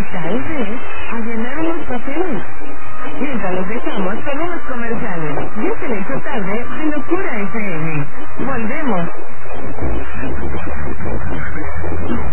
tal vez a llenar unos papeles. Mientras los dejamos con unos comerciales. Ya se le hizo tarde de Locura FM. Volvemos.